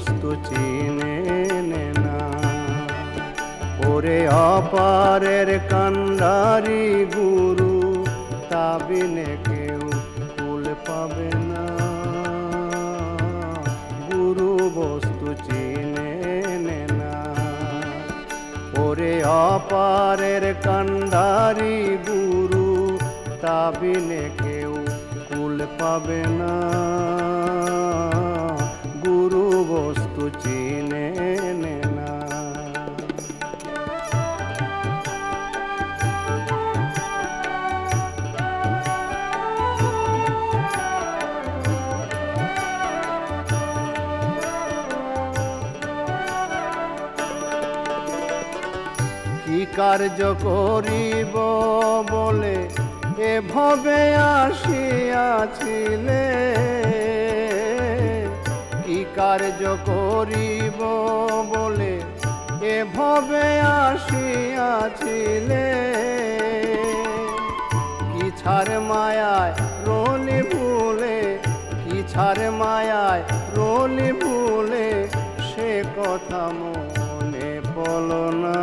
বস্তু চিনে নে না। ওরে অপারের কান্ডারি গুরু, তা বিনে কেউ কুল পাবে না। গুরু বস্তু চিনে নে না। ওরে অপারের কান্ডারি গুরু, তা বিনে কেউ কুল পাবে না। গুরু বস্তু চিনে নে না। কি কার্য করিব বলে এভাবে আসিয়াছিলে? কি কার্য করিব বলে এভাবে আসিয়াছিলে? কি ছাড় মায়ায় রলি ভুলে, কি ছাড় মায়ায় রলি ভুলে, সে কথা মনে পড়ল না।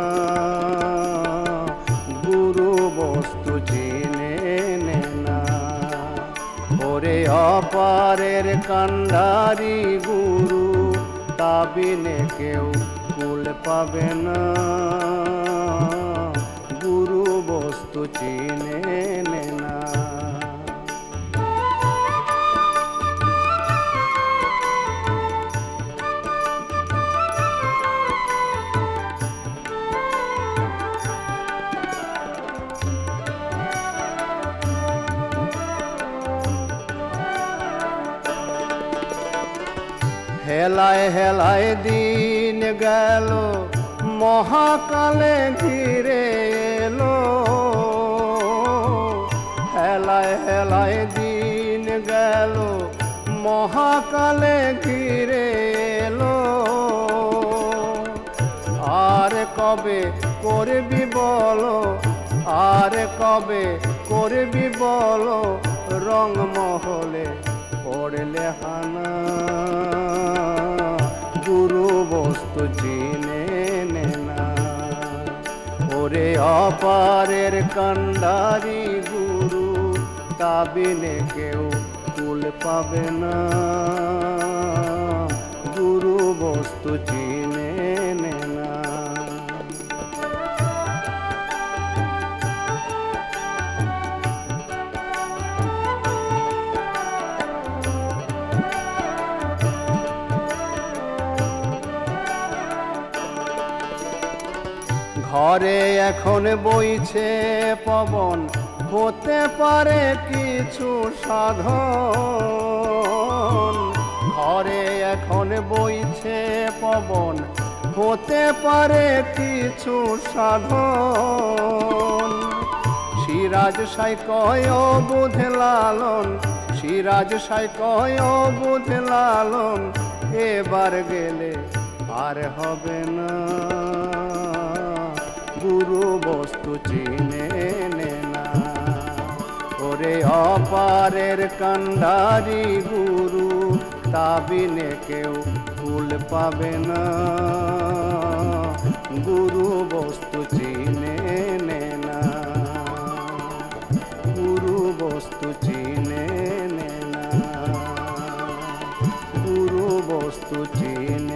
গুরু বস্তু চিনে নে না। ওরে অপারের কান্ডারি গুরু, তা বিনে কেউ কুল পাবে না। গুরু বস্তু চিনে নে না। হেলায় হেলায় দিন গেল, মহাকালে ঘিরে এলো। হেলায় হেলায় দিন গেল, মহাকালে ঘিরে এলো। আর কবে করবি বলো, আর কবে করবি বলো, রং মহলে পড়লে হানা। গুরু বস্তু চিনে নে না। ওরে অপারের কান্ডারি গুরু, তা বিনে কেউ কুল পাবে না। গুরু বস্তু চিনে নে না। ঘরে এখন বইছে পবন, হতে পারে কিছু সাধন। ঘরে এখন বইছে পবন, হতে পারে কিছু সাধন। সিরাজ সাই কয় বুধে লালন, সিরাজ সাই কয় বুধে লালন, এবার গেলে আর হবে না। গুরু বস্তু চিনে নে না। ওরে অপারের কান্ডারি গুরু, তা বিনে কেউ কুল পাবে না। গুরু বস্তু চিনে নে না। গুরু বস্তু চিনে নে না। গুরু বস্তু চিনে